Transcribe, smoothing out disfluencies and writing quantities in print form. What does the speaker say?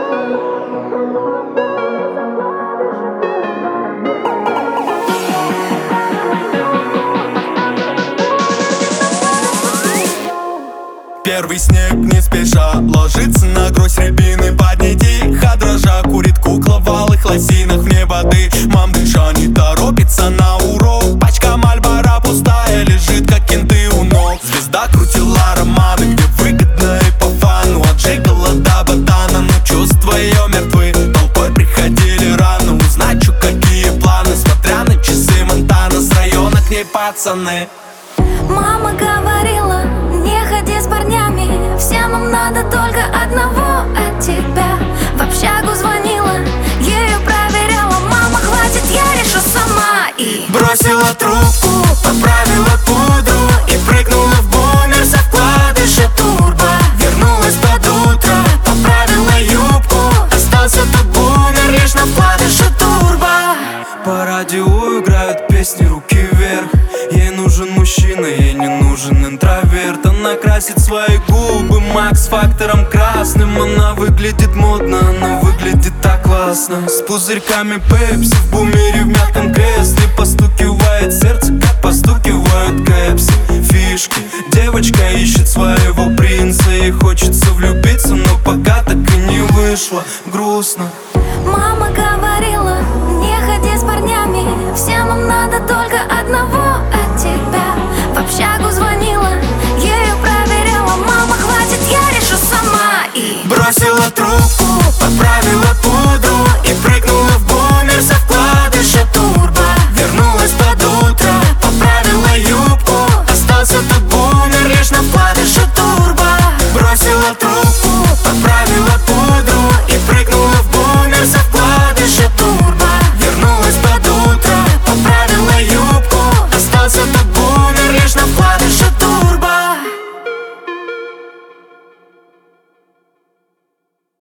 Первый снег не спеша ложится на гроздь рябины. Под ней тихо дрожа курит кукла в алых лосинах. В небо ты, мам, дыша не торопится на урок. Пачка Мальбора пустая лежит, как кенты у ног. Звезда крутила романы, где выгодно и по фану. От Джекила до Ботана, но чувства ее мертвы. Толпой приходили рано узнать, чё какие планы. Смотря на часы Монтана, с района к ней пацаны. Мама говорила, не ходи с парнями, всем нам надо только одного от тебя. В общагу звонила, ею проверяла, мама, хватит, я решу сама. И бросила трубку, поправила пудру и прыгнула в бумер со вкладыша турбо. Вернулась под утро, поправила юбку, остался тут бумер лишь на вкладыше турбо. По радио играют песни «Руки вверх». Ей нужен мужчина, ей не нужен интроверт. Она красит свои губы Макс-фактором красным. Она выглядит модно, она выглядит так классно. С пузырьками пепси в бумере в мягком кресле. Постукивает сердце, как постукивают кэпси. Фишки, девочка ищет своего принца. Ей хочется влюбиться, но пока так и не вышло. Грустно. мама говорила, не ходи с парнями, всем нам надо только одного от тебя. В общагу звонила, ею проверяла, мама, хватит, я решу сама. И бросила трубку, поправила пудру и прыгнула в бумер со вкладыша турбо. Вернулась под утро, поправила юбку, остался тут бумер лишь на вкладыше турбо. Бросила трубку, поправила